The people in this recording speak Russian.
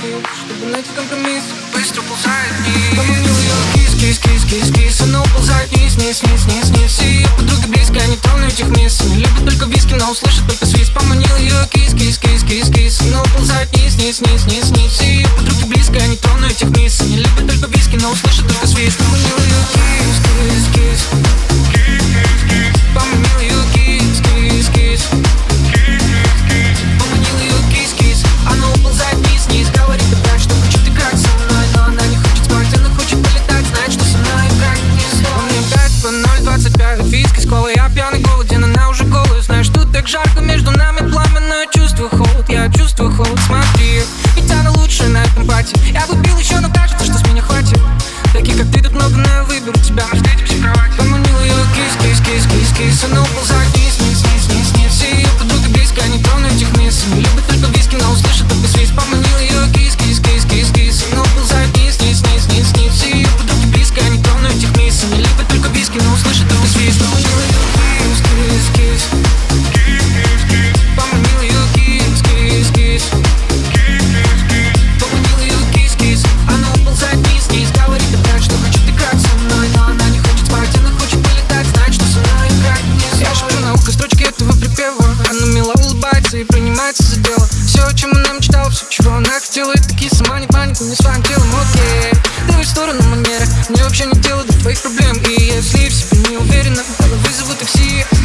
сил, чтобы найти компромисс. Быстро ползает вниз. Поманил ее кис-кис-кис-кис-кис. Она уползает вниз-вниз-вниз-вниз-вниз. И ее подруга близко, не трону этих мисс. Не любит только виски, но услышит только свист. Поманил ее кис-кис-кис-кис-кис. Она уползает вниз-вниз-вниз-вниз-вниз. И ее подруга близко, не трону этих мисс. Не любит только виски, но услышит только свист. Поманил ее кис-кис-кис. Поманил ее кис-кис-кис. Поманил ее кис-кис. Она уползает вниз-вниз. Говорит опять, что хочет играть со мной, но она не хочет спать, она хочет полетать. Знает, что со мной играть нельзя. Мне 5:025. Виски с колой, я пьяный, голоден, она уже голая. Знаешь, тут так жарко, между нами пламя, но я чувствую холод. Я чувствую холод, смотри. Ведь она лучшая на этом пати. Я бы пил еще, но кажется, что с меня хватит. Таких как ты тут много, но я выберу тебя. Мы встретимся в кровати. Поманил ее кис-кис-кис-кис-кис. Она уползает вниз-вниз-вниз-вниз. И ее подруга близко, не трону этих мисс. Не любит только виски, но услышит только свист. Поманил ее кис-кис-кис-кис-кис. Она уползает вниз-вниз-вниз-вниз-вниз. И ее подруги близко, не трону этих мисс. Не любит только виски, но услышит только свист. Поманил ее кис-кис-кис. Поманил ее кис-кис-кис. Поманил ее кис-кис. Она уползает вниз-вниз. Говорит опять, что хочет играть со мной, но она не хочет спать, она хочет полетать. Знает, что со мной играть нельзя. Я шепчу на ухо строчки этого припева. Она мило улыбается и принимается за дело. Все, о чем она мечтала, все, чего она хотела. И такие сама не паника, не своим делом, окей. Давай в сторону манеры, мне вообще не дело до твоих проблем. И если в себе не уверена, то вызову такси.